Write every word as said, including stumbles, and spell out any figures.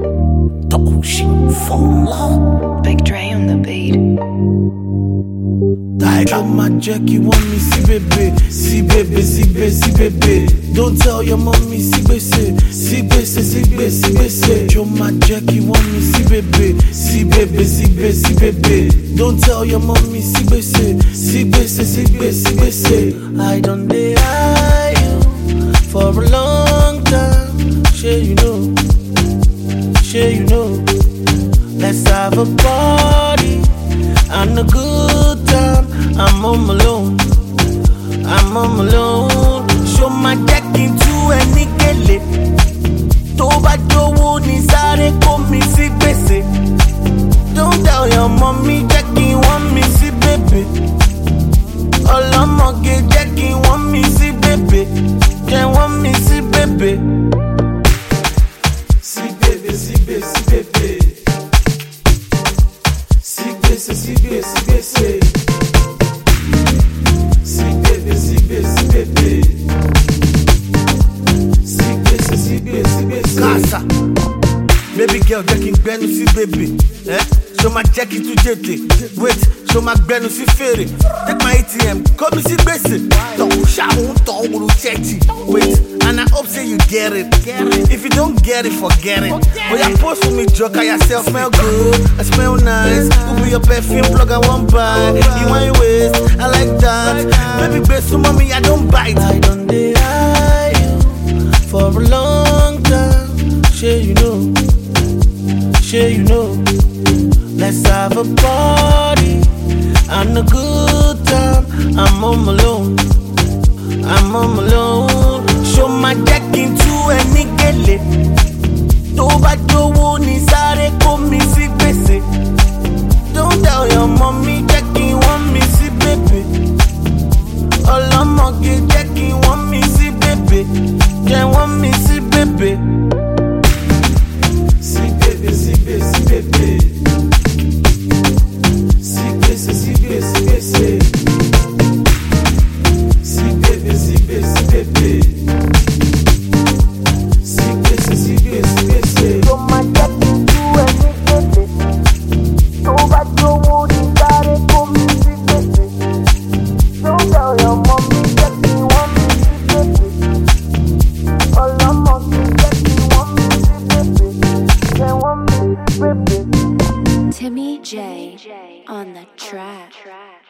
Big Dre on the beat. Tiger, my Jackie want me, see baby, see baby, see baby, see baby. Don't tell your mommy, see baby, see baby, see baby, see baby. Joe, my Jackie want me, see baby, see baby, see baby, see baby. Don't tell your mommy, see baby, see baby, see baby, see baby. I don't deny you for a long time. Sure you know, sure you know. Let's have a party and a good time. I'm on my own, I'm on my own. Show my Jackie to any gele. Tó bá jówó ní sáré kó mi sí gbèsè. Don't tell your mommy Jackie want me sí baby. Ọlọ́mọge Jackie want me sí baby. Jẹ́ want me sí baby. Sí baby, sí baby, sí baby. Sí baby, sí baby, sí baby. Sí baby, sí baby, sí baby. Sí baby, sí baby, sí baby. Casa, baby girl Jackie gbẹ́nu sí baby. Eh? Show my Jackie to jete. Wait, show my gbẹ́nu sí fèrè. Take my A T M, call me sí gbèsè. Tọ̀hún ṣàwọn tọ̀hún ṣẹ́tì. Wait, and I hope say you get it. If you don't get it, forget it. Oh yeah, post for me, joker yourself. Smell good, I smell nice. Who be your perfume plug? I won't buy. You want your waist, I like that. Baby, best to mommy, I don't bite. I don't deny you for a long time. Sure you know, sure you know. Let's have a party and a good time. I'm on my own, I'm on my own. Show my Jackie to any gele. Tó bá jówó ní sáré kó mi sí gbèsè. Don't tell your mommy Jackie want me sí baby. Ọlọ́mọge Jackie want me sí baby. Jẹ́ want me sí baby. Sí baby, sí baby, sí baby. Sí baby, sí baby, sí baby. Sí baby, sí baby, sí baby. Timmy J on the track.